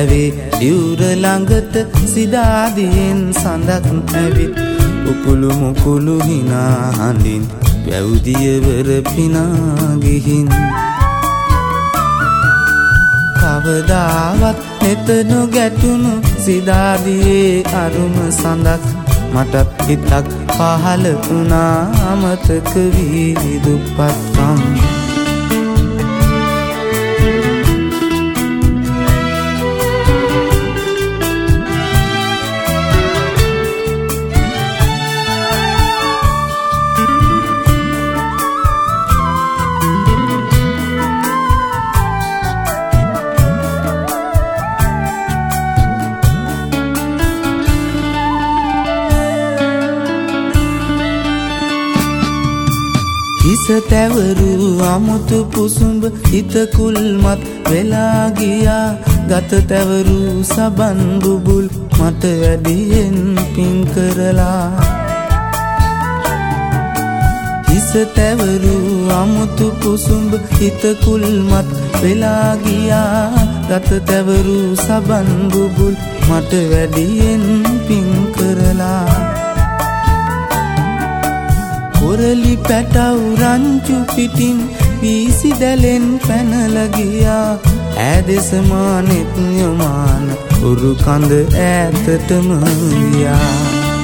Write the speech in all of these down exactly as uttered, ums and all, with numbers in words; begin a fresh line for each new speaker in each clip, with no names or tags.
වැවේ දිවුර ළඟට සිදාදියෙන් සඳක් ඇවිත් උකුළු මුකුළු හිනා හඬින් වැව්දියවර පිනා ගිහින් කවදාවත් නෙත නොගැටුණු සිදාදියේ අරුම සඳක් මටත් හිතක් පහළ වුණා අමතක වී දුප්පත්කම් හිස තැවරු අමුතු පුසුඹ හිත කුල්මත් වෙලා ගියා ගත තැවරු සබන් බුබුල් මට වැඩියෙන් පින් කරලා හිස තැවරු අමුතු පුසුඹ හිත කුල්මත් වෙලා ගියා ගත තැවරු සබන් බුබුල් මට වැඩියෙන් පින් කරලා කොරලි පැටව් රංචු පිටින් වීසි දැලෙන් පැනල ගියා ඈදෙස මානෙත් යොමාන උරු කඳ ඈතටම ගියා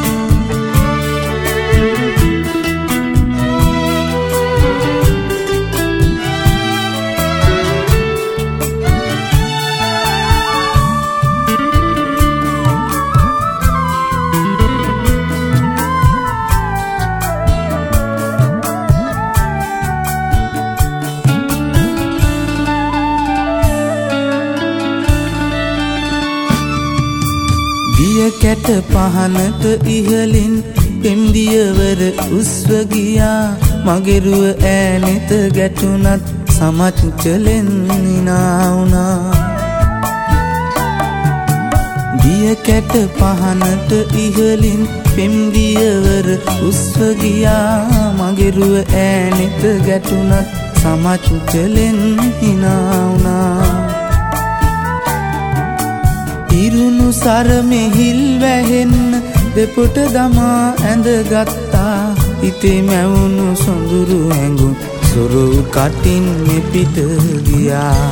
දිය කැට පහනට ඉහලින් පෙම්දියවර උස්ව ගියා මගෙරුව ඈනෙත ගැටුණත් සමච්චලෙන් නිනා වුණා දිය කැට පහනට ඉහලින් පෙම්දියවර උස්ව ගියා මගෙරුව ඈනෙත ගැටුණත් සමච්චලෙන් නිනා වුණා ඉරුණු සර මෙහිල් වැහෙන්න දෙපොට දමා ඇඳගත්තා හිතේ මැවුණු සොඳුරු හැඟුම් සොරු කටින් මෙපිට ගියා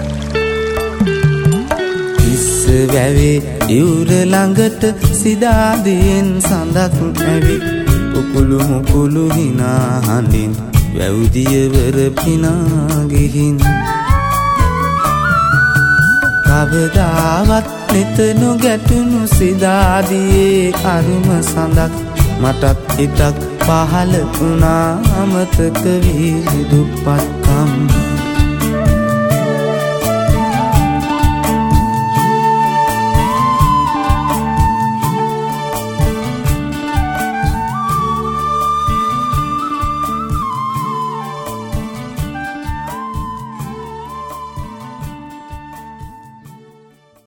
ඉස්ස වැවේ දිවුර ළඟට සිදාදියෙන් සඳක් ඇවිත් උකුළු මුකුළු හිනා හඬින් වැව්දියවර පිනා ගිහින් කවදාවත් නෙත නොගැටුණු සිදාදියේ අරුම සඳක් මටත් හිතක් පහළ වුණා අමතක වී දුප්පත්කම්